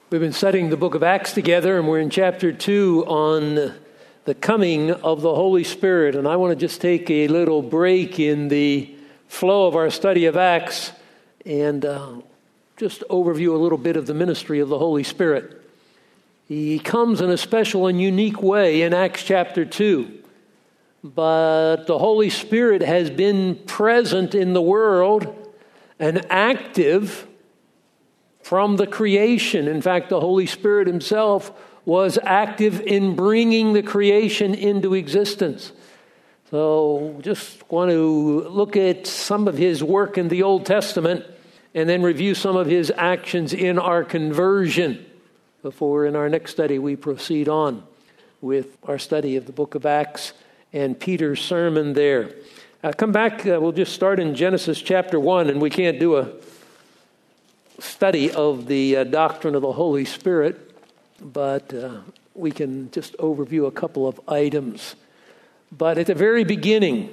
We've been studying the book of Acts together, and we're in chapter 2 on the coming of the Holy Spirit. And I want to just take a little break in the flow of our study of Acts and just overview a little bit of the ministry of the Holy Spirit. He comes in a special and unique way in Acts chapter 2. But the Holy Spirit has been present in the world and active from the creation. In fact, the Holy Spirit himself was active in bringing the creation into existence. So just want to look at some of his work in the Old Testament and then review some of his actions in our conversion before in our next study we proceed on with our study of the book of Acts and Peter's sermon there. Come back, we'll just start in Genesis chapter 1, and we can't do a study of the doctrine of the Holy Spirit, but we can just overview a couple of items. But at the very beginning,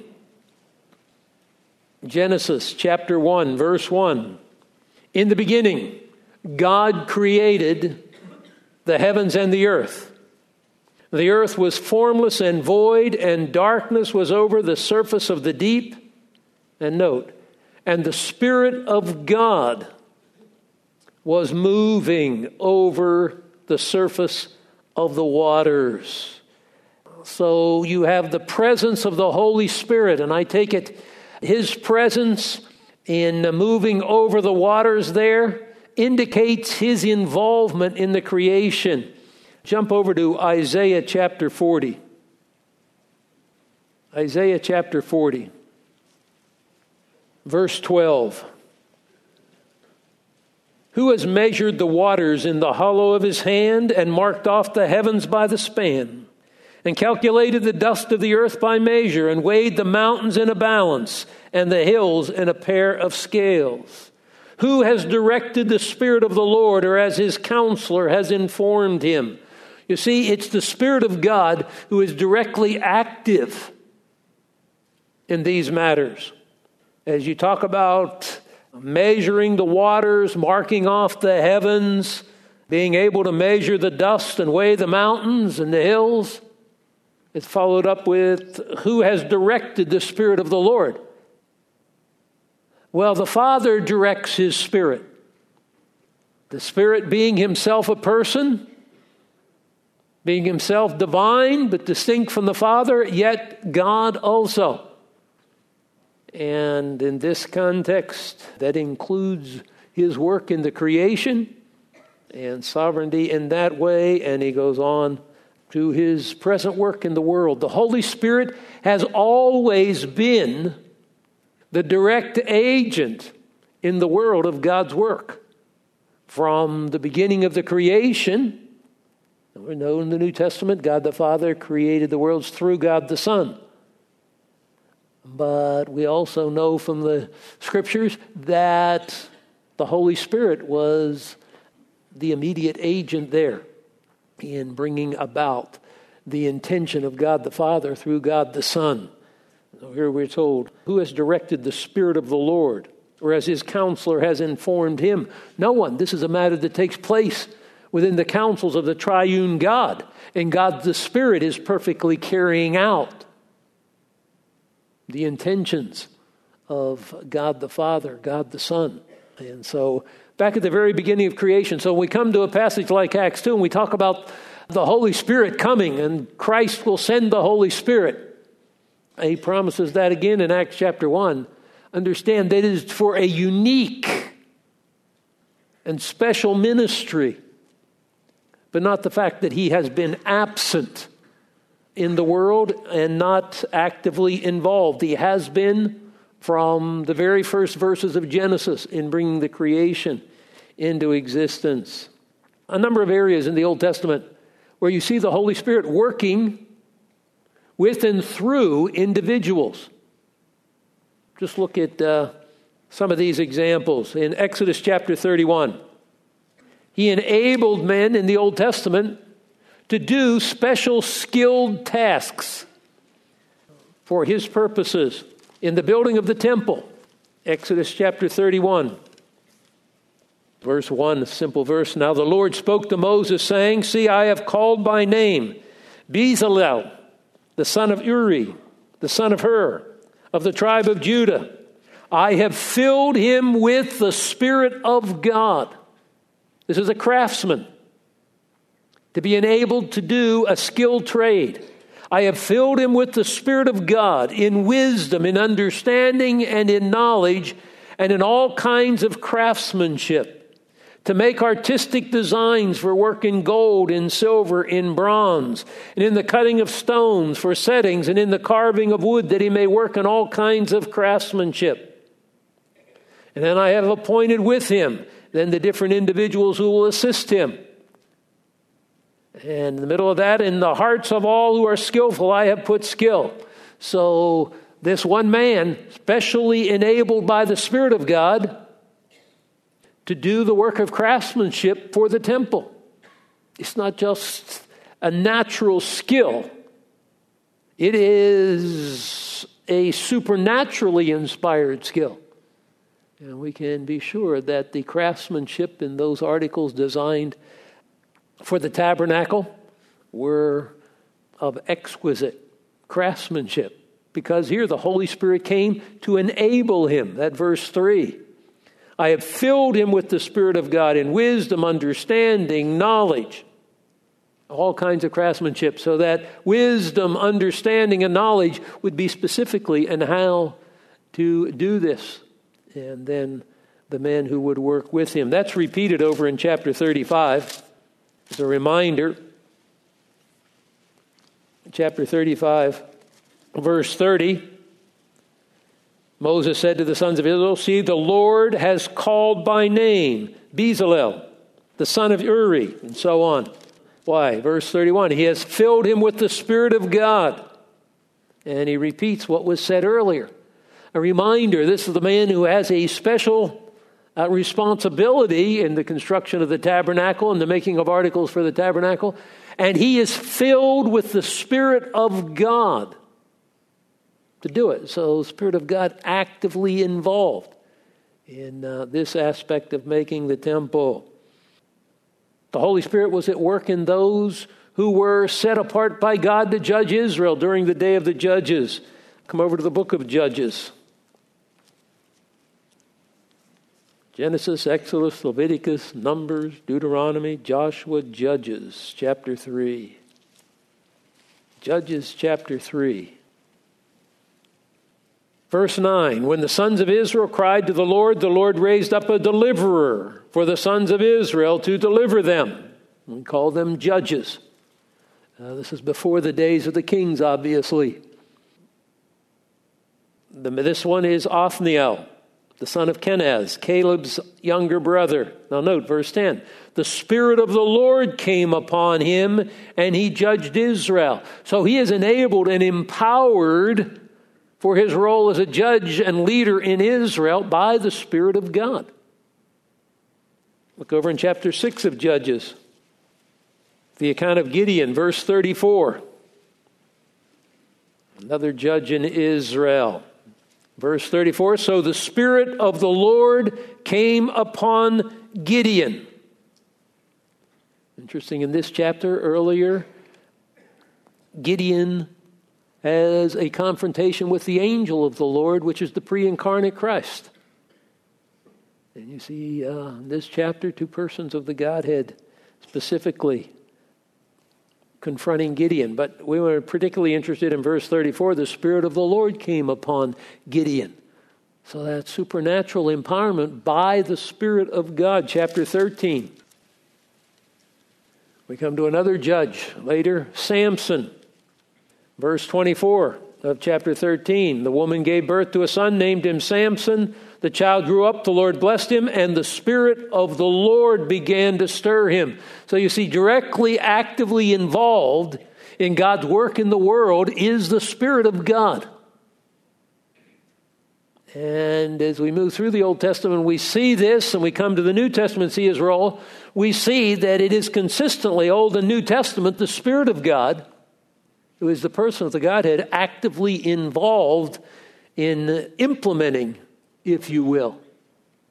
Genesis chapter 1, verse 1, in the beginning, God created the heavens and the earth. The earth was formless and void, and darkness was over the surface of the deep. And note, and the Spirit of God was moving over the surface of the waters. So you have the presence of the Holy Spirit, and I take it his presence in moving over the waters there indicates his involvement in the creation. Jump over to Isaiah chapter 40. Isaiah chapter 40, verse 12. Who has measured the waters in the hollow of his hand and marked off the heavens by the span and calculated the dust of the earth by measure and weighed the mountains in a balance and the hills in a pair of scales? Who has directed the Spirit of the Lord, or as his counselor has informed him? You see, it's the Spirit of God who is directly active in these matters. As you talk about measuring the waters, marking off the heavens, being able to measure the dust and weigh the mountains and the hills, it's followed up with who has directed the Spirit of the Lord. Well, the Father directs his Spirit. The Spirit being himself a person, being himself divine, but distinct from the Father, yet God also. And in this context, that includes his work in the creation and sovereignty in that way. And he goes on to his present work in the world. The Holy Spirit has always been the direct agent in the world of God's work. From the beginning of the creation, we know in the New Testament, God the Father created the worlds through God the Son. But we also know from the Scriptures that the Holy Spirit was the immediate agent there in bringing about the intention of God the Father through God the Son. So here we're told, who has directed the Spirit of the Lord, or as his counselor has informed him? No one. This is a matter that takes place within the counsels of the triune God. And God the Spirit is perfectly carrying out the intentions of God the Father, God the Son. And so back at the very beginning of creation, so we come to a passage like Acts 2 and we talk about the Holy Spirit coming, and Christ will send the Holy Spirit. He promises that again in Acts chapter 1. Understand that it is for a unique and special ministry, but not the fact that he has been absent in the world and not actively involved. He has been from the very first verses of Genesis in bringing the creation into existence. A number of areas in the Old Testament where you see the Holy Spirit working with and through individuals. Just look at some of these examples. In Exodus chapter 31, he enabled men in the Old Testament to do special skilled tasks for his purposes in the building of the temple. Exodus chapter 31. Verse 1, a simple verse. Now the Lord spoke to Moses, saying, See, I have called by name Bezalel, the son of Uri, the son of Hur, of the tribe of Judah. I have filled him with the Spirit of God. This is a craftsman, to be enabled to do a skilled trade. I have filled him with the Spirit of God in wisdom, in understanding, and in knowledge, and in all kinds of craftsmanship, to make artistic designs for work in gold, in silver, in bronze, and in the cutting of stones for settings, and in the carving of wood, that he may work in all kinds of craftsmanship. And then I have appointed with him then the different individuals who will assist him. And in the middle of that, in the hearts of all who are skillful, I have put skill. So this one man, specially enabled by the Spirit of God, to do the work of craftsmanship for the temple. It's not just a natural skill. It is a supernaturally inspired skill. And we can be sure that the craftsmanship in those articles designed for the tabernacle were of exquisite craftsmanship. Because here the Holy Spirit came to enable him. That verse 3. I have filled him with the Spirit of God in wisdom, understanding, knowledge, all kinds of craftsmanship, so that wisdom, understanding, and knowledge would be specifically in how to do this. And then the men who would work with him. That's repeated over in chapter 35 as a reminder. Chapter 35, verse 30. Moses said to the sons of Israel, See, the Lord has called by name Bezalel, the son of Uri, and so on. Why? Verse 31, He has filled him with the Spirit of God. And he repeats what was said earlier. A reminder, this is the man who has a special responsibility in the construction of the tabernacle and the making of articles for the tabernacle. And he is filled with the Spirit of God to do it. So the Spirit of God actively involved in this aspect of making the temple. The Holy Spirit was at work in those who were set apart by God to judge Israel during the day of the judges. Come over to the book of Judges. Genesis, Exodus, Leviticus, Numbers, Deuteronomy, Joshua, Judges, chapter 3. Judges, chapter 3. Verse 9, when the sons of Israel cried to the Lord raised up a deliverer for the sons of Israel to deliver them. We call them judges. This is before the days of the kings, obviously. This one is Othniel, the son of Kenaz, Caleb's younger brother. Now note verse 10. The Spirit of the Lord came upon him, and he judged Israel. So he is enabled and empowered for his role as a judge and leader in Israel by the Spirit of God. Look over in chapter 6 of Judges. The account of Gideon, verse 34. Another judge in Israel. Verse 34, so the Spirit of the Lord came upon Gideon. Interesting, in this chapter earlier, Gideon has a confrontation with the angel of the Lord, which is the pre-incarnate Christ. And you see in this chapter, two persons of the Godhead specifically confronting Gideon. But we were particularly interested in verse 34, the Spirit of the Lord came upon Gideon. So that's supernatural empowerment by the Spirit of God. Chapter 13. We come to another judge later, Samson. Verse 24 of chapter 13. The woman gave birth to a son, named him Samson. The child grew up, the Lord blessed him, and the Spirit of the Lord began to stir him. So you see, directly, actively involved in God's work in the world is the Spirit of God. And as we move through the Old Testament, we see this, and we come to the New Testament, see his role. We see that it is consistently, Old and New Testament, the Spirit of God, who is the person of the Godhead, actively involved in implementing, if you will,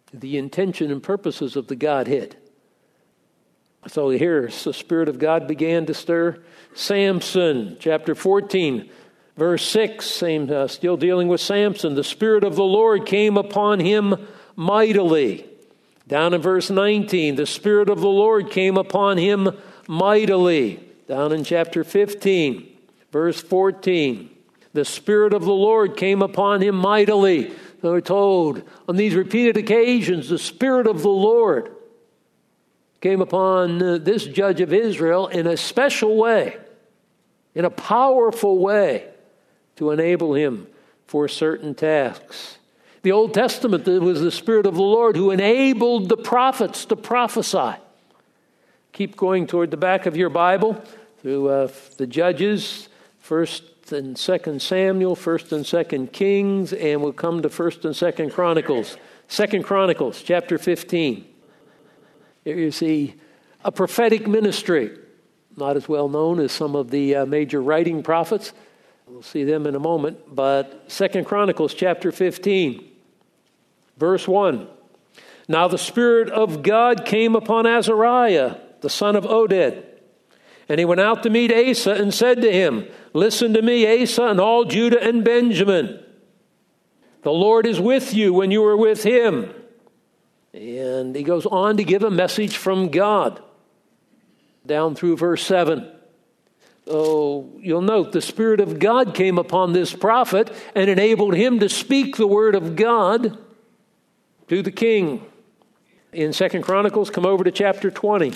the intention and purposes of the Godhead. So here, the Spirit of God began to stir Samson, chapter 14, verse 6, still dealing with Samson. The Spirit of the Lord came upon him mightily. Down in verse 19, the Spirit of the Lord came upon him mightily. Down in chapter 15, verse 14, the Spirit of the Lord came upon him mightily. So we're told on these repeated occasions, the Spirit of the Lord came upon this judge of Israel in a special way, in a powerful way, to enable him for certain tasks. The Old Testament, it was the Spirit of the Lord who enabled the prophets to prophesy. Keep going toward the back of your Bible through the Judges, 1st and 2nd Samuel, 1st and 2nd Kings, and we'll come to 1st and 2nd Chronicles. 2nd Chronicles, chapter 15. Here you see a prophetic ministry, not as well known as some of the major writing prophets. We'll see them in a moment. But 2nd Chronicles chapter 15, verse 1. Now the Spirit of God came upon Azariah, the son of Oded. And he went out to meet Asa and said to him, Listen to me, Asa, and all Judah and Benjamin. The Lord is with you when you are with him. And he goes on to give a message from God down through verse 7. Oh, you'll note the Spirit of God came upon this prophet and enabled him to speak the word of God to the king. In 2nd Chronicles, come over to chapter 20.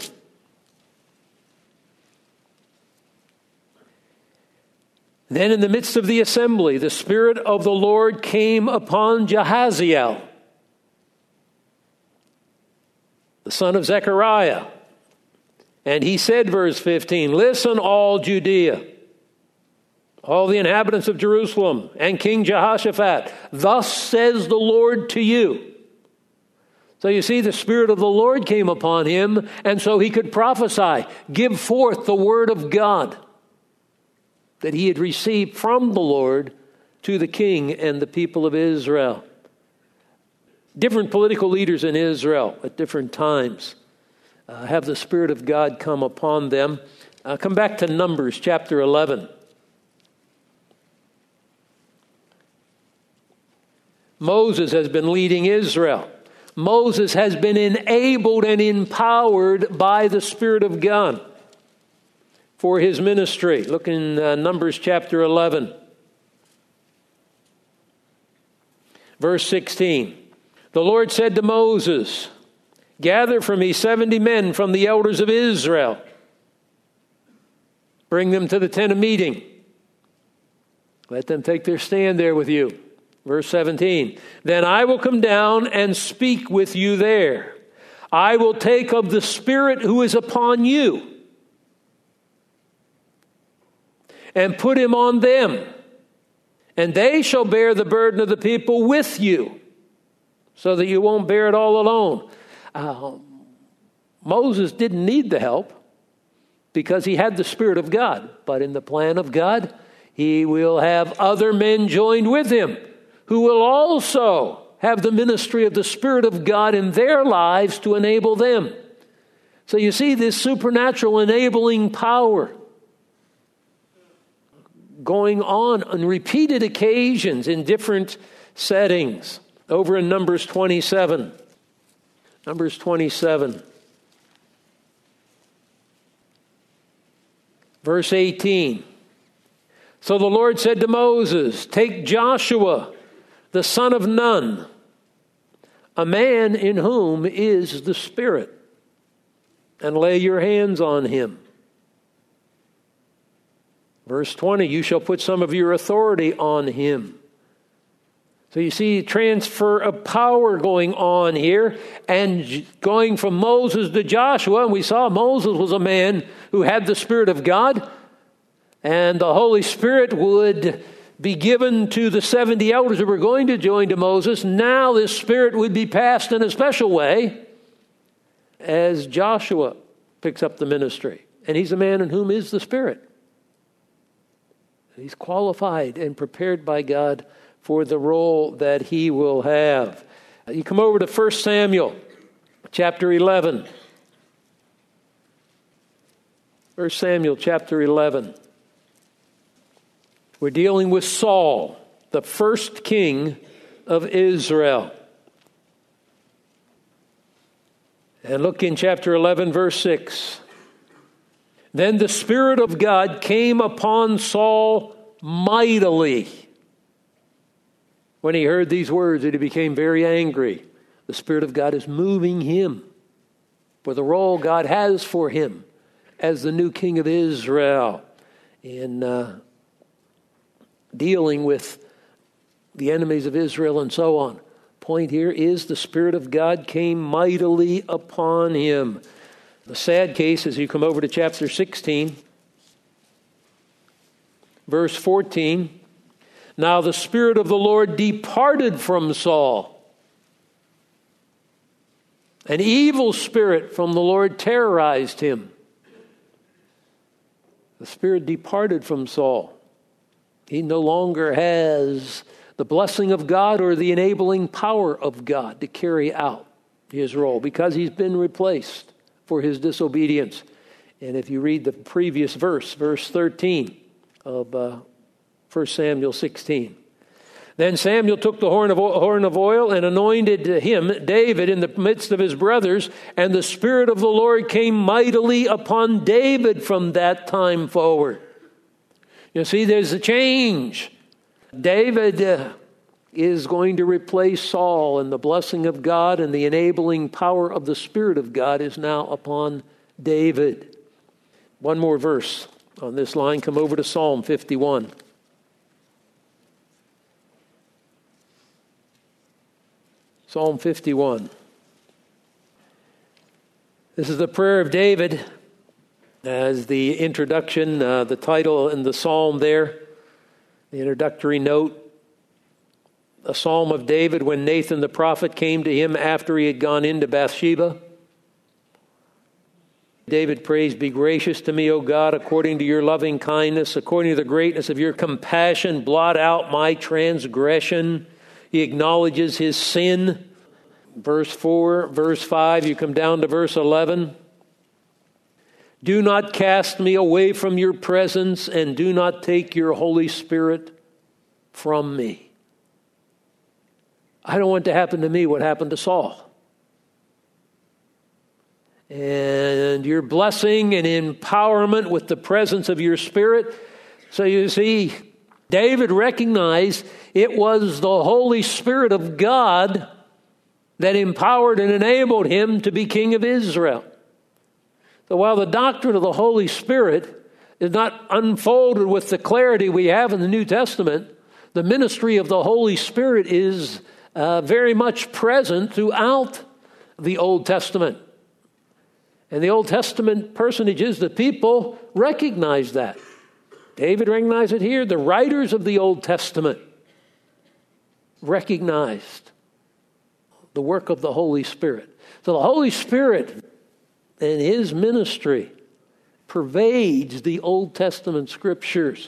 Then in the midst of the assembly, the Spirit of the Lord came upon Jahaziel, the son of Zechariah. And he said, verse 15, Listen, all Judea, all the inhabitants of Jerusalem, and King Jehoshaphat, thus says the Lord to you. So you see, the Spirit of the Lord came upon him, and so he could prophesy, give forth the word of God that he had received from the Lord to the king and the people of Israel. Different political leaders in Israel at different times have the Spirit of God come upon them. Come back to Numbers chapter 11. Moses has been leading Israel. Moses has been enabled and empowered by the Spirit of God for his ministry. Look in Numbers chapter 11. Verse 16. The Lord said to Moses, Gather for me 70 men from the elders of Israel. Bring them to the tent of meeting. Let them take their stand there with you. Verse 17. Then I will come down and speak with you there. I will take of the Spirit who is upon you and put him on them. And they shall bear the burden of the people with you, so that you won't bear it all alone. Moses didn't need the help because he had the Spirit of God. But in the plan of God, he will have other men joined with him who will also have the ministry of the Spirit of God in their lives to enable them. So you see this supernatural enabling power going on repeated occasions in different settings. Over in Numbers 27. Numbers 27. Verse 18. So the Lord said to Moses, Take Joshua, the son of Nun, a man in whom is the Spirit, and lay your hands on him. Verse 20, you shall put some of your authority on him. So you see transfer of power going on here, and going from Moses to Joshua. And we saw Moses was a man who had the Spirit of God, and the Holy Spirit would be given to the 70 elders who were going to join to Moses. Now this Spirit would be passed in a special way as Joshua picks up the ministry. And he's a man in whom is the Spirit. He's qualified and prepared by God for the role that he will have. You come over to 1 Samuel chapter 11. 1 Samuel chapter 11. We're dealing with Saul, the first king of Israel. And look in chapter 11, verse 6. Then the Spirit of God came upon Saul mightily. When he heard these words, he became very angry. The Spirit of God is moving him for the role God has for him as the new king of Israel in dealing with the enemies of Israel and so on. Point here is the Spirit of God came mightily upon him. The sad case, as you come over to chapter 16, verse 14, now the Spirit of the Lord departed from Saul. An evil spirit from the Lord terrorized him. The Spirit departed from Saul. He no longer has the blessing of God or the enabling power of God to carry out his role because he's been replaced for his disobedience. And if you read the previous verse, verse 13 of 1 Samuel 16. Then Samuel took the horn of oil and anointed him, David, in the midst of his brothers, and the Spirit of the Lord came mightily upon David from that time forward. You see, there's a change. David is going to replace Saul, and the blessing of God and the enabling power of the Spirit of God is now upon David. One more verse on this line. Come over to Psalm 51. Psalm 51. This is the prayer of David. As the introduction, the title in the psalm there, the introductory note, a psalm of David when Nathan the prophet came to him after he had gone into Bathsheba. David prays, "Be gracious to me, O God, according to your loving kindness, according to the greatness of your compassion, blot out my transgression." He acknowledges his sin. Verse 4, verse 5, you come down to verse 11. Do not cast me away from your presence, and do not take your Holy Spirit from me. I don't want to happen to me what happened to Saul. And your blessing and empowerment with the presence of your Spirit. So you see, David recognized it was the Holy Spirit of God that empowered and enabled him to be king of Israel. So while the doctrine of the Holy Spirit is not unfolded with the clarity we have in the New Testament, the ministry of the Holy Spirit is very much present throughout the Old Testament. And the Old Testament personages, the people, recognize that. David recognized it here. The writers of the Old Testament recognized the work of the Holy Spirit. So the Holy Spirit and his ministry pervades the Old Testament scriptures.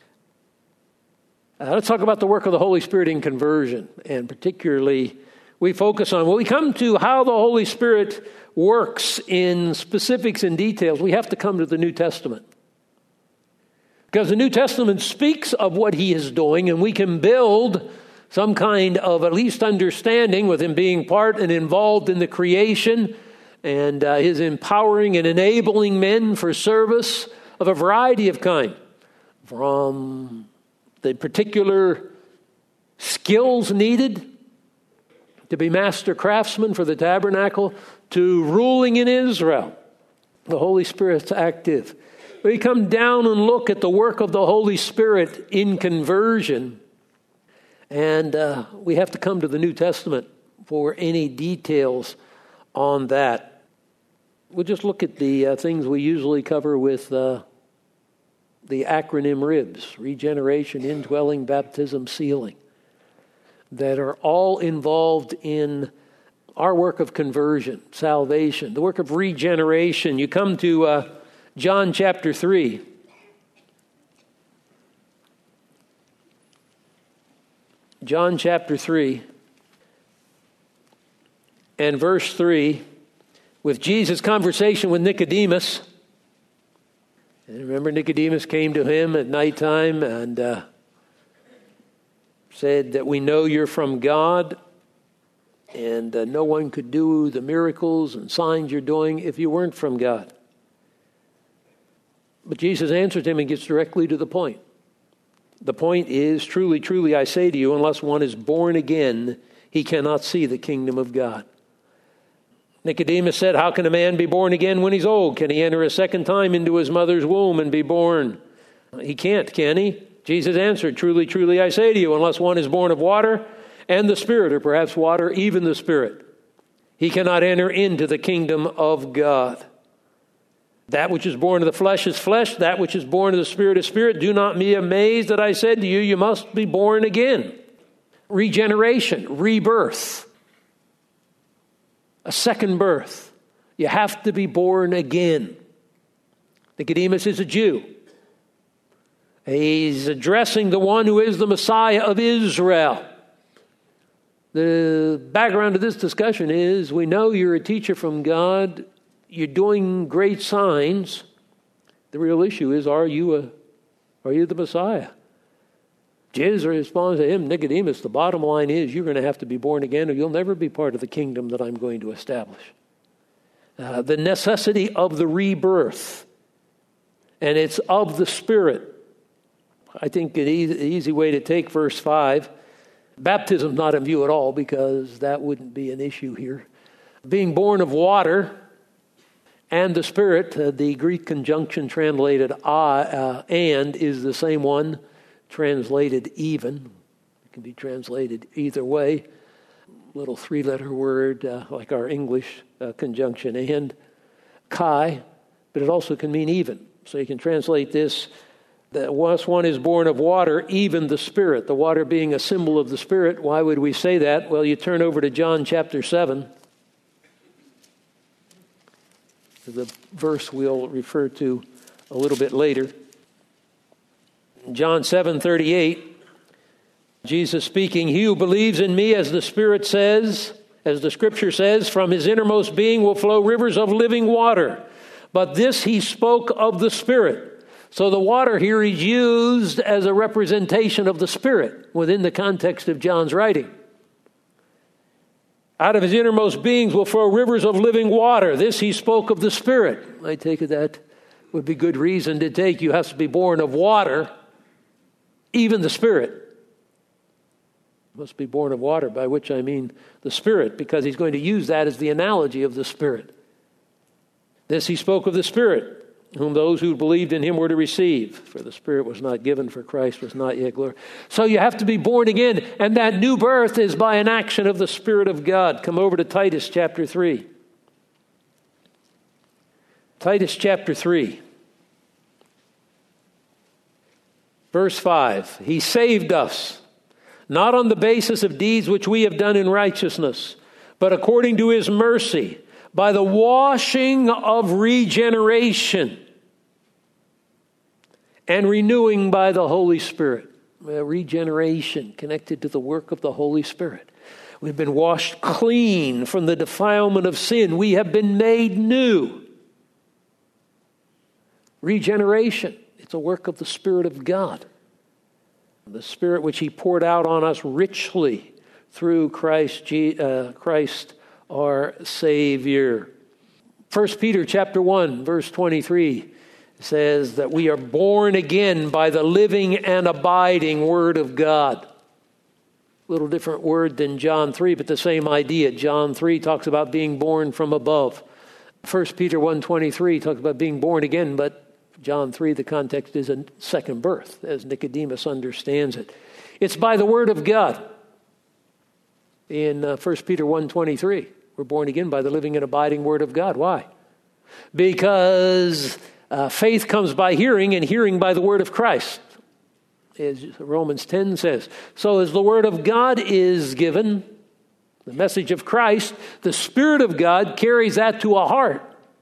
Let's talk about the work of the Holy Spirit in conversion. And particularly, we focus on, when we come to how the Holy Spirit works in specifics and details, we have to come to the New Testament. Because the New Testament speaks of what he is doing, and we can build some kind of at least understanding with him being part and involved in the creation and his empowering and enabling men for service of a variety of kind, from the particular skills needed to be master craftsmen for the tabernacle to ruling in Israel. The Holy Spirit's active. We come down and look at the work of the Holy Spirit in conversion, and we have to come to the New Testament for any details on that. We'll just look at the things we usually cover with the acronym RIBS: regeneration, indwelling, baptism, sealing, that are all involved in our work of conversion, salvation, the work of regeneration. You come to John chapter 3. John chapter 3. and verse 3 with Jesus' conversation with Nicodemus. And remember, Nicodemus came to him at nighttime and said that we know you're from God, and no one could do the miracles and signs you're doing if you weren't from God. But Jesus answers him and gets directly to the point. The point is, truly, truly, I say to you, unless one is born again, he cannot see the kingdom of God. Nicodemus said, how can a man be born again when he's old? Can he enter a second time into his mother's womb and be born? He can't, can he? Jesus answered, truly, truly, I say to you, unless one is born of water and the Spirit, or perhaps water, even the Spirit, he cannot enter into the kingdom of God. That which is born of the flesh is flesh. That which is born of the Spirit is spirit. Do not be amazed that I said to you, you must be born again. Regeneration, rebirth, a second birth. You have to be born again. Nicodemus is a Jew. He's addressing the one who is the Messiah of Israel. The background of this discussion is we know you're a teacher from God. You're doing great signs. The real issue is, are you the Messiah? Jesus responds to him, Nicodemus, the bottom line is you're going to have to be born again or you'll never be part of the kingdom that I'm going to establish. The necessity of the rebirth. And it's of the Spirit. I think an easy way to take verse 5. Baptism not in view at all because that wouldn't be an issue here. Being born of water and the Spirit, the Greek conjunction translated and is the same one translated even. It can be translated either way. Little three-letter word like our English conjunction and, kai, but it also can mean even. So you can translate this that once one is born of water, even the Spirit, the water being a symbol of the Spirit. Why would we say that? Well, you turn over to John chapter 7. The verse we'll refer to a little bit later. John 7:38, Jesus speaking, he who believes in me, as the Spirit says, as the Scripture says, from his innermost being will flow rivers of living water. But this he spoke of the Spirit. So the water here is used as a representation of the Spirit within the context of John's writing. Out of his innermost beings will flow rivers of living water. This he spoke of the Spirit. I take it that would be good reason to take. You have to be born of water, even the Spirit. Must be born of water, by which I mean the Spirit, because he's going to use that as the analogy of the Spirit. This he spoke of the Spirit, whom those who believed in him were to receive. For the Spirit was not given, for Christ was not yet glorified. So you have to be born again, and that new birth is by an action of the Spirit of God. Come over to Titus chapter 3. Titus chapter 3. Verse 5. He saved us, not on the basis of deeds which we have done in righteousness, but according to his mercy, by the washing of regeneration and renewing by the Holy Spirit. Regeneration connected to the work of the Holy Spirit. We've been washed clean from the defilement of sin. We have been made new. Regeneration. It's a work of the Spirit of God. The Spirit which he poured out on us richly through Christ our Savior. 1 Peter chapter 1, verse 23 says that we are born again by the living and abiding Word of God. A little different word than John 3, but the same idea. John 3 talks about being born from above. 1 Peter 1:23 talks about being born again, but John 3, the context is a second birth, as Nicodemus understands it. It's by the Word of God. In 1 Peter 1:23, we're born again by the living and abiding Word of God. Why? Because faith comes by hearing, and hearing by the Word of Christ, as Romans 10 says. So as the Word of God is given, the message of Christ, the Spirit of God carries that to a heart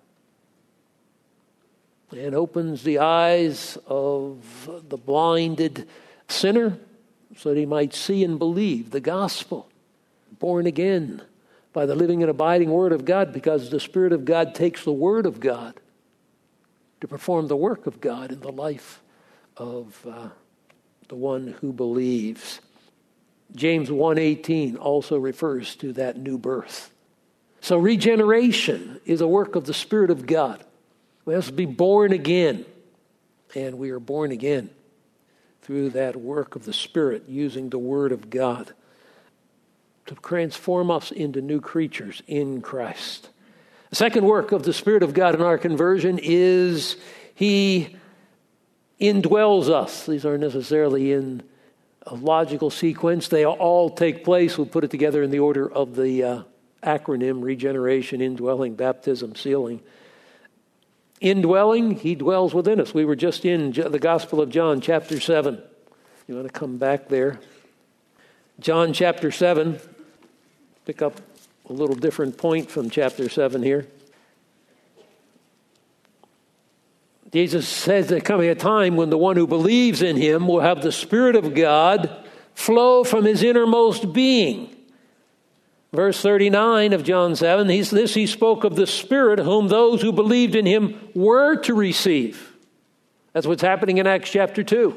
and opens the eyes of the blinded sinner so that he might see and believe the gospel. Born again by the living and abiding Word of God, because the Spirit of God takes the Word of God to perform the work of God in the life of the one who believes. James 1:18 also refers to that new birth. So regeneration is a work of the Spirit of God. We have to be born again, and we are born again through that work of the Spirit, using the Word of God to transform us into new creatures in Christ. The second work of the Spirit of God in our conversion is He indwells us. These aren't necessarily in a logical sequence. They all take place. We'll put it together in the order of the acronym: regeneration, indwelling, baptism, sealing. Indwelling, He dwells within us. We were just in the Gospel of John, chapter 7. You want to come back there? John chapter 7. Pick up a little different point from chapter 7 here. Jesus says there's coming a time when the one who believes in Him will have the Spirit of God flow from his innermost being. Verse 39 of John 7, he spoke of the Spirit whom those who believed in Him were to receive. That's what's happening in Acts chapter 2.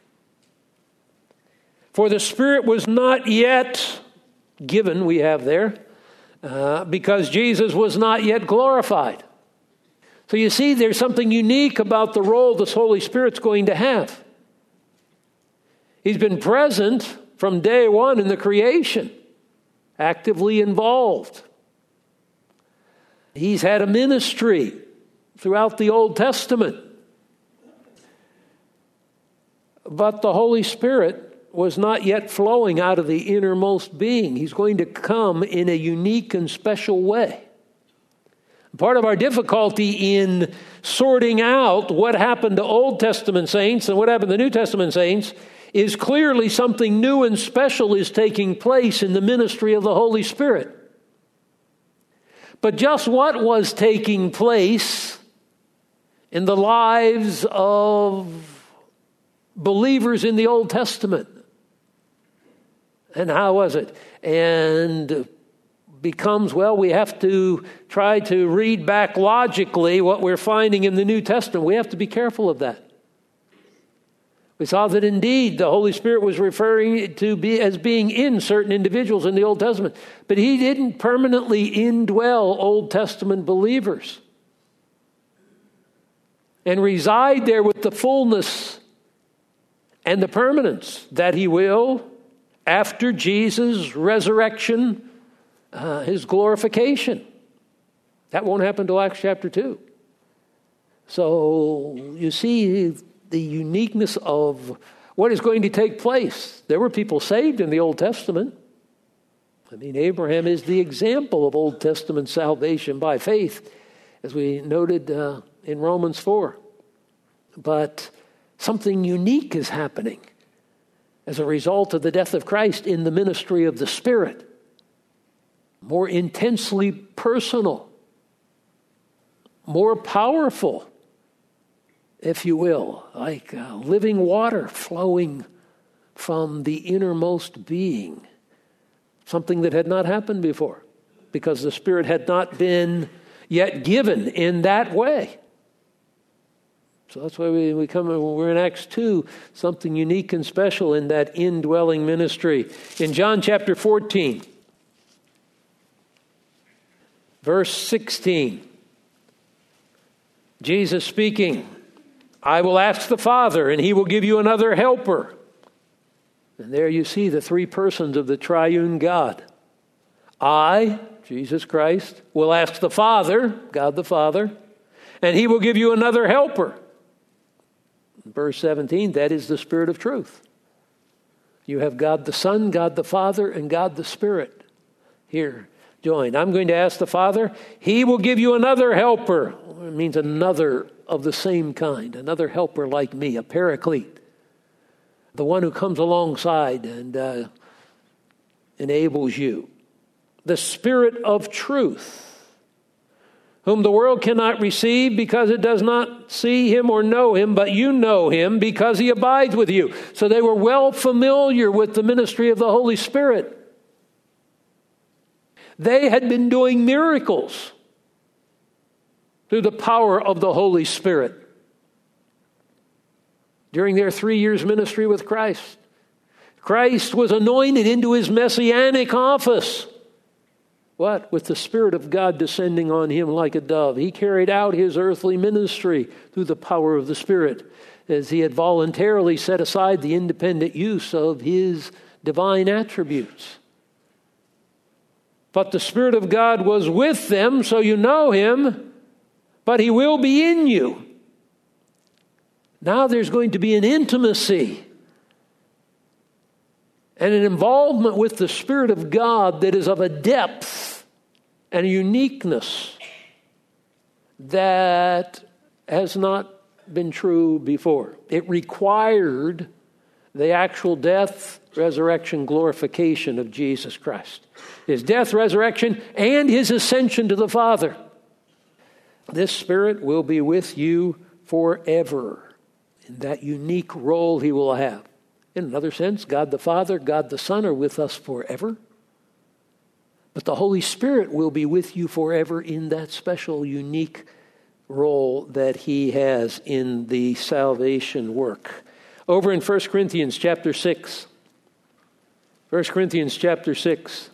For the Spirit was not yet given, we have there, because Jesus was not yet glorified. So you see, there's something unique about the role the Holy Spirit's going to have. He's been present from day one in the creation, actively involved. He's had a ministry throughout the Old Testament. But the Holy Spirit was not yet flowing out of the innermost being. He's going to come in a unique and special way. Part of our difficulty in sorting out what happened to Old Testament saints and what happened to New Testament saints is clearly something new and special is taking place in the ministry of the Holy Spirit. But just what was taking place in the lives of believers in the Old Testament? And how was it? And becomes, well, we have to try to read back logically what we're finding in the New Testament. We have to be careful of that. We saw that indeed the Holy Spirit was referring to as being in certain individuals in the Old Testament, but He didn't permanently indwell Old Testament believers and reside there with the fullness and the permanence that He will after Jesus' resurrection, His glorification. That won't happen until Acts chapter 2. So you see the uniqueness of what is going to take place. There were people saved in the Old Testament. I mean, Abraham is the example of Old Testament salvation by faith, as we noted in Romans 4. But something unique is happening as a result of the death of Christ in the ministry of the Spirit. More intensely personal, more powerful, if you will, like living water flowing from the innermost being. Something that had not happened before, because the Spirit had not been yet given in that way. So that's why we come, when we're in Acts 2, something unique and special in that indwelling ministry. In John chapter 14, verse 16, Jesus speaking, I will ask the Father, and He will give you another helper. And there you see the three persons of the triune God. I, Jesus Christ, will ask the Father, God the Father, and He will give you another helper. Verse 17, that is the Spirit of truth. You have God the Son, God the Father, and God the Spirit here joined. I'm going to ask the Father, He will give you another helper. It means another of the same kind, another helper like me, a paraclete. The one who comes alongside and enables you. The Spirit of truth, whom the world cannot receive because it does not see Him or know Him, but you know Him because He abides with you. So they were well familiar with the ministry of the Holy Spirit. They had been doing miracles through the power of the Holy Spirit during their 3 years ministry with Christ. Christ was anointed into his messianic office. What? With the Spirit of God descending on him like a dove. He carried out his earthly ministry through the power of the Spirit, as he had voluntarily set aside the independent use of his divine attributes. But the Spirit of God was with them, so you know him, but he will be in you. Now there's going to be an intimacy and an involvement with the Spirit of God that is of a depth and a uniqueness that has not been true before. It required the actual death, resurrection, glorification of Jesus Christ. His death, resurrection, and his ascension to the Father. This Spirit will be with you forever in that unique role he will have. In another sense, God the Father, God the Son are with us forever. But the Holy Spirit will be with you forever in that special, unique role that he has in the salvation work. Over in 1 Corinthians chapter 6. 1 Corinthians chapter 6.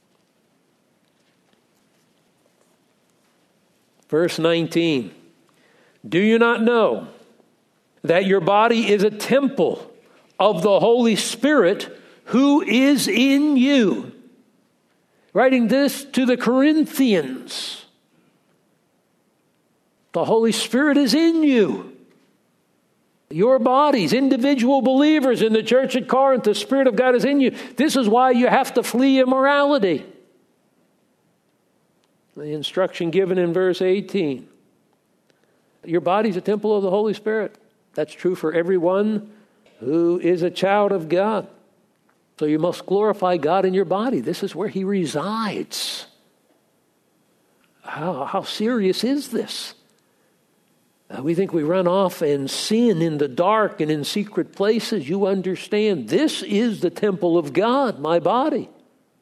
Verse 19. Do you not know that your body is a temple of the Holy Spirit who is in you? Writing this to the Corinthians. The Holy Spirit is in you. Your bodies, individual believers in the church at Corinth, the Spirit of God is in you. This is why you have to flee immorality. The instruction given in verse 18. Your body's a temple of the Holy Spirit. That's true for everyone who is a child of God. So you must glorify God in your body. This is where he resides. How serious is this? We think we run off and sin in the dark and in secret places. You understand, this is the temple of God, my body.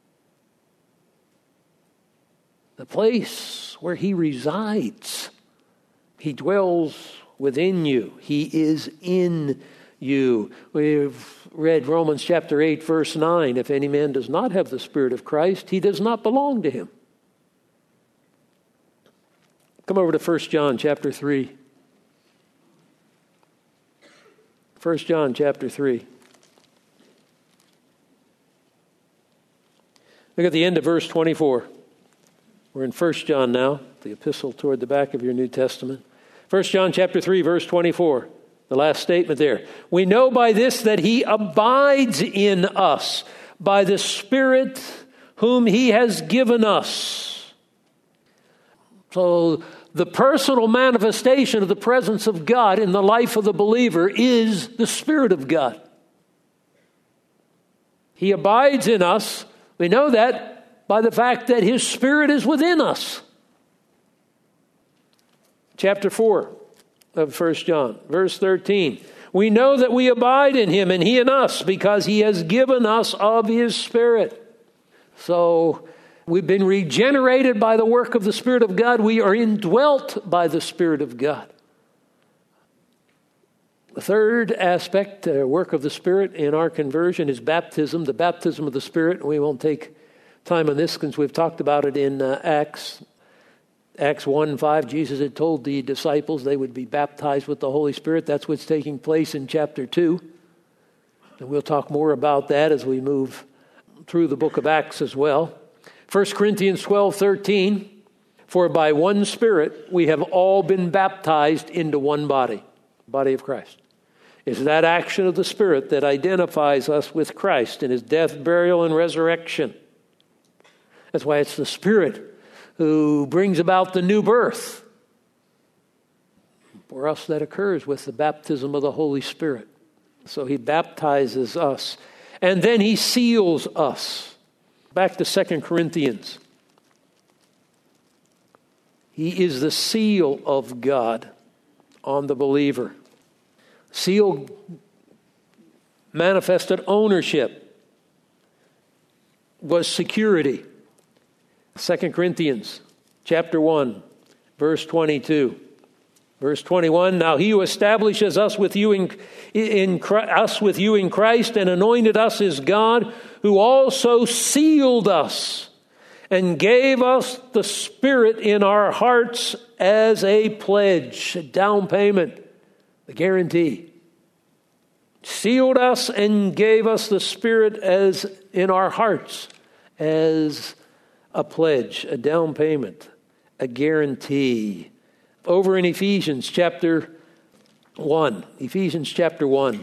The place where he resides. He dwells within you. He is in you. We've read Romans chapter 8, verse 9. If any man does not have the Spirit of Christ, he does not belong to him. Come over to 1 John chapter 3. 1 John chapter 3. Look at the end of verse 24. We're in 1 John now, the epistle toward the back of your New Testament. 1 John chapter 3, verse 24. The last statement there. We know by this that he abides in us by the Spirit whom he has given us. So the personal manifestation of the presence of God in the life of the believer is the Spirit of God. He abides in us. We know that by the fact that his Spirit is within us. Chapter 4 of 1 John, verse 13. We know that we abide in him and he in us because he has given us of his Spirit. So we've been regenerated by the work of the Spirit of God. We are indwelt by the Spirit of God. The third aspect, work of the Spirit in our conversion is baptism, the baptism of the Spirit. We won't take time on this since we've talked about it in Acts 1:5. Jesus had told the disciples they would be baptized with the Holy Spirit. That's what's taking place in chapter 2. And we'll talk more about that as we move through the book of Acts as well. 1 Corinthians 12:13. For by one Spirit we have all been baptized into one body, body of Christ. It's that action of the Spirit that identifies us with Christ in his death, burial, and resurrection. That's why it's the Spirit who brings about the new birth. For us, that occurs with the baptism of the Holy Spirit. So he baptizes us. And then he seals us. Back to 2 Corinthians. He is the seal of God on the believer. Seal manifested ownership, was security. 2 Corinthians chapter 1, verse 22. Verse 21, now he who establishes us with you in Christ and anointed us is God, who also sealed us and gave us the Spirit in our hearts as a pledge, a down payment, a guarantee. Sealed us and gave us the Spirit as in our hearts as a pledge, a down payment, a guarantee. Over in Ephesians chapter 1. Ephesians chapter 1.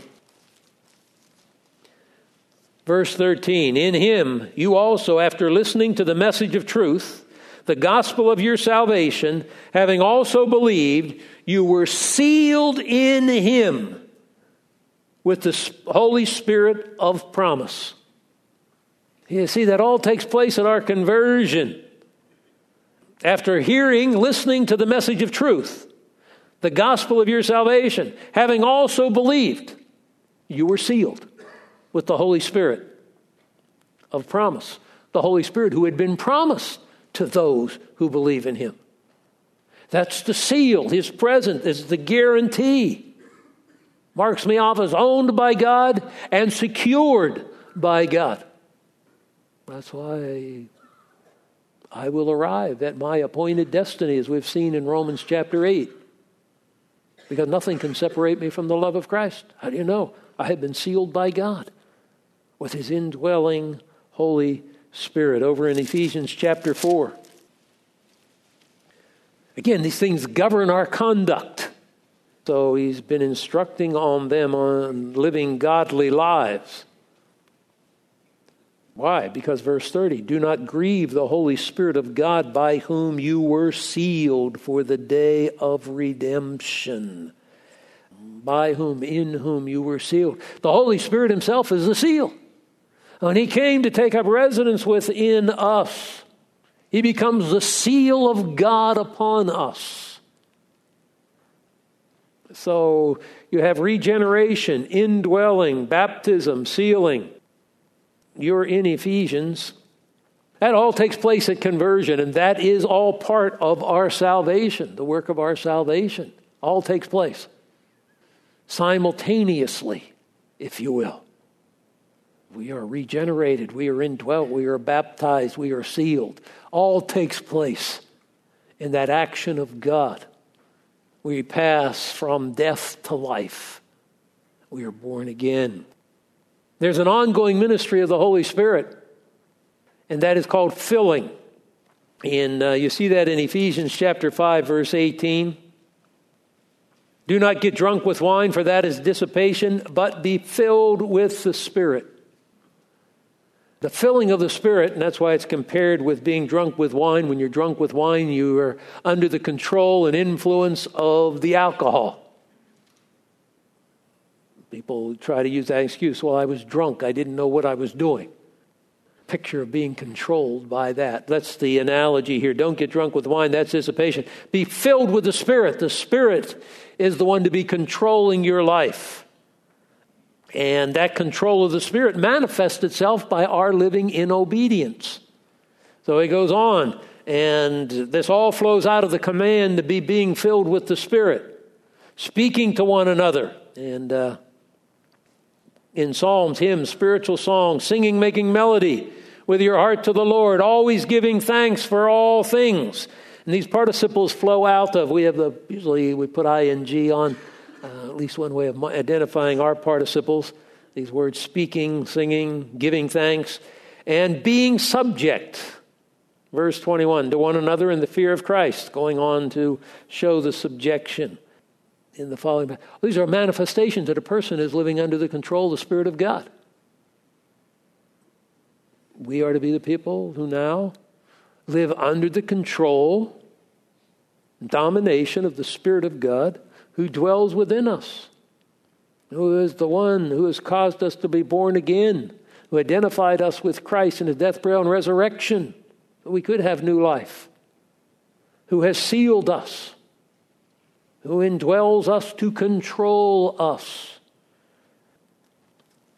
Verse 13. In him you also, after listening to the message of truth, the gospel of your salvation, having also believed, you were sealed in him with the Holy Spirit of promise. You see, that all takes place at our conversion. After listening to the message of truth, the gospel of your salvation, having also believed, you were sealed with the Holy Spirit of promise. The Holy Spirit who had been promised to those who believe in him. That's the seal. His presence is the guarantee. Marks me off as owned by God and secured by God. That's why I will arrive at my appointed destiny, as we've seen in Romans chapter 8. Because nothing can separate me from the love of Christ. How do you know? I have been sealed by God with his indwelling Holy Spirit. Over in Ephesians chapter 4. Again, these things govern our conduct. So he's been instructing on them on living godly lives. Why? Because verse 30, do not grieve the Holy Spirit of God by whom you were sealed for the day of redemption. By whom, in whom you were sealed. The Holy Spirit himself is the seal. When he came to take up residence within us, he becomes the seal of God upon us. So you have regeneration, indwelling, baptism, sealing. You're in Ephesians. That all takes place at conversion, and that is all part of our salvation, the work of our salvation. All takes place simultaneously, if you will. We are regenerated, we are indwelt, we are baptized, we are sealed. All takes place in that action of God. We pass from death to life. We are born again. There's an ongoing ministry of the Holy Spirit, and that is called filling. And you see that in Ephesians chapter 5, verse 18. Do not get drunk with wine, for that is dissipation, but be filled with the Spirit. The filling of the Spirit, and that's why it's compared with being drunk with wine. When you're drunk with wine, you are under the control and influence of the alcohol. People try to use that excuse, well, I was drunk, I didn't know what I was doing. Picture of being controlled by that. That's the analogy here. Don't get drunk with wine, that's dissipation. Be filled with the Spirit. The Spirit is the one to be controlling your life. And that control of the Spirit manifests itself by our living in obedience. So he goes on, and this all flows out of the command to be being filled with the Spirit, speaking to one another, and in psalms, hymns, spiritual songs, singing, making melody with your heart to the Lord, always giving thanks for all things. And these participles flow out of, usually we put ing on, at least one way of identifying our participles. These words speaking, singing, giving thanks, and being subject. Verse 21, to one another in the fear of Christ, going on to show the subjection. In the following, these are manifestations that a person is living under the control of the Spirit of God. We are to be the people who now live under the control, domination of the Spirit of God who dwells within us, who is the one who has caused us to be born again, who identified us with Christ in his death, burial, and resurrection, that we could have new life, who has sealed us, who indwells us to control us.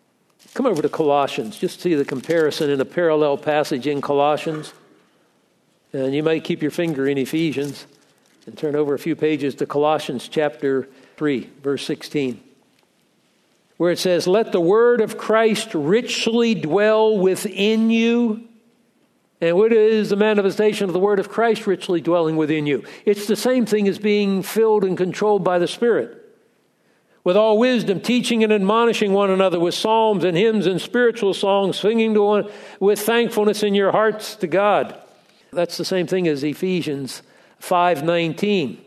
Come over to Colossians. Just see the comparison in a parallel passage in Colossians. And you might keep your finger in Ephesians and turn over a few pages to Colossians chapter 3, verse 16, where it says, "Let the word of Christ richly dwell within you." And what is the manifestation of the word of Christ richly dwelling within you? It's the same thing as being filled and controlled by the Spirit. "With all wisdom, teaching and admonishing one another with psalms and hymns and spiritual songs, singing to one with thankfulness in your hearts to God." That's the same thing as Ephesians 5:19.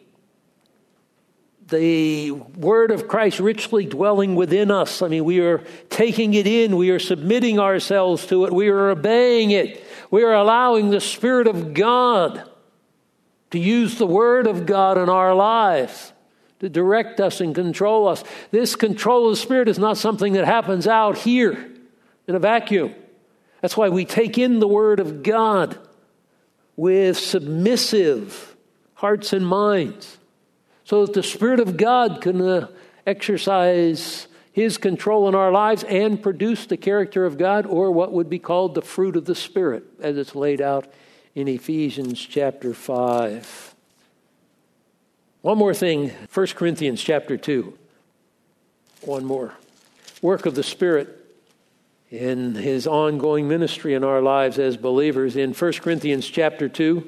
The word of Christ richly dwelling within us. I mean, we are taking it in. We are submitting ourselves to it. We are obeying it. We are allowing the Spirit of God to use the word of God in our lives, to direct us and control us. This control of the Spirit is not something that happens out here in a vacuum. That's why we take in the word of God with submissive hearts and minds, so that the Spirit of God can exercise His control in our lives and produce the character of God, or what would be called the fruit of the Spirit, as it's laid out in Ephesians chapter 5. One more thing, 1 Corinthians chapter 2. One more. Work of the Spirit in His ongoing ministry in our lives as believers. In 1 Corinthians chapter 2,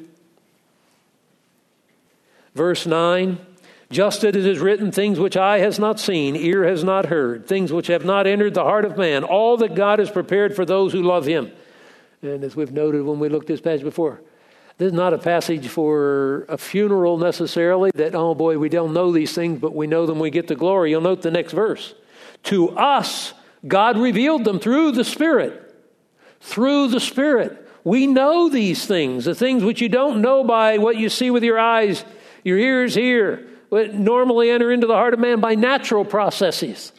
verse 9, "Just as it is written, things which eye has not seen, ear has not heard, things which have not entered the heart of man, all that God has prepared for those who love Him." And as we've noted when we looked at this passage before, this is not a passage for a funeral necessarily, that, oh boy, we don't know these things, but we know them when we get to glory. You'll note the next verse. "To us, God revealed them through the Spirit." Through the Spirit. We know these things, the things which you don't know by what you see with your eyes, your ears hear, what normally enter into the heart of man by natural processes.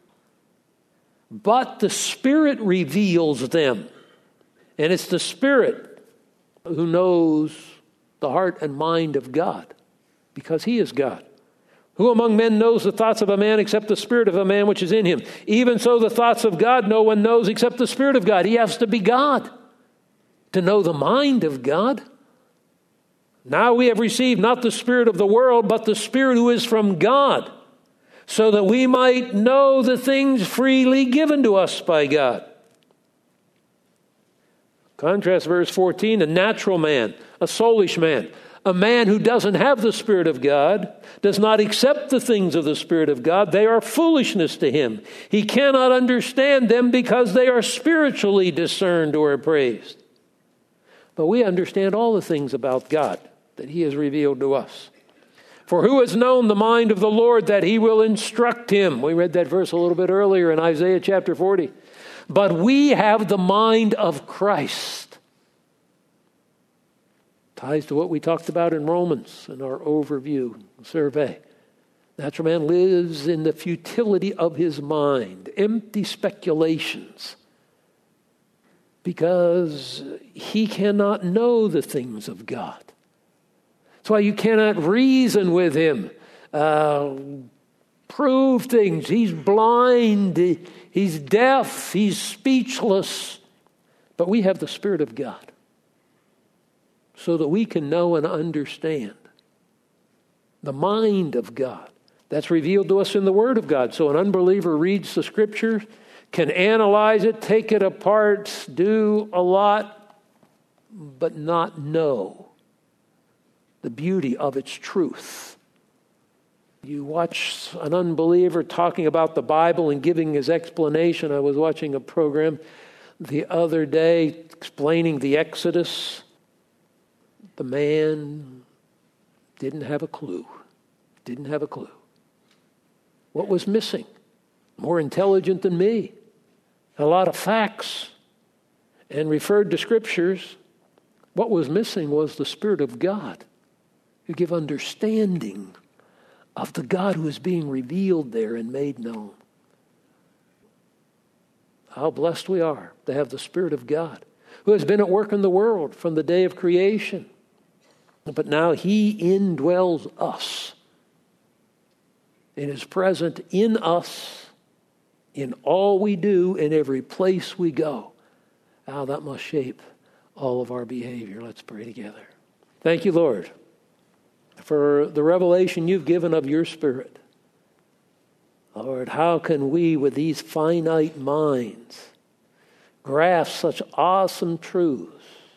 But the Spirit reveals them. And it's the Spirit who knows the heart and mind of God, because He is God. "Who among men knows the thoughts of a man except the spirit of a man which is in him? Even so the thoughts of God no one knows except the Spirit of God." He has to be God to know the mind of God. "Now we have received not the spirit of the world, but the Spirit who is from God, so that we might know the things freely given to us by God." Contrast verse 14, a natural man, a soulish man, a man who doesn't have the Spirit of God, does not accept the things of the Spirit of God. They are foolishness to him. He cannot understand them because they are spiritually discerned or appraised. But we understand all the things about God that He has revealed to us. "For who has known the mind of the Lord that He will instruct him?" We read that verse a little bit earlier in Isaiah chapter 40. "But we have the mind of Christ." Ties to what we talked about in Romans in our overview survey. Natural man lives in the futility of his mind, empty speculations, because he cannot know the things of God. That's why you cannot reason with him, prove things. He's blind, he's deaf, he's speechless. But we have the Spirit of God, so that we can know and understand the mind of God. That's revealed to us in the Word of God. So an unbeliever reads the Scriptures, can analyze it, take it apart, do a lot, but not know the beauty of its truth. You watch an unbeliever talking about the Bible and giving his explanation. I was watching a program the other day explaining the Exodus. The man didn't have a clue. Didn't have a clue. What was missing? More intelligent than me. A lot of facts. And referred to Scriptures. What was missing was the Spirit of God, who give understanding of the God who is being revealed there and made known. How blessed we are to have the Spirit of God, who has been at work in the world from the day of creation. But now He indwells us and is present in us in all we do, in every place we go. How that must shape all of our behavior. Let's pray together. Thank you, Lord, for the revelation you've given of your Spirit. Lord, how can we, with these finite minds, grasp such awesome truths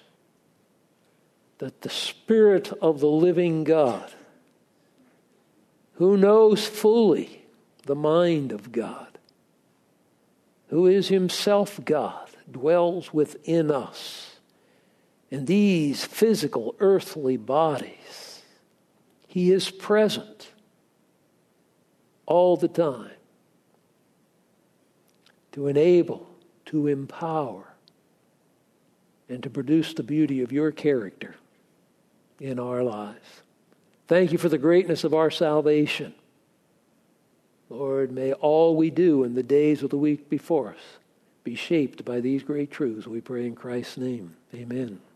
that the Spirit of the living God, who knows fully the mind of God, who is himself God, dwells within us in these physical, earthly bodies. He is present all the time to enable, to empower, and to produce the beauty of your character in our lives. Thank you for the greatness of our salvation. Lord, may all we do in the days of the week before us be shaped by these great truths, we pray in Christ's name. Amen.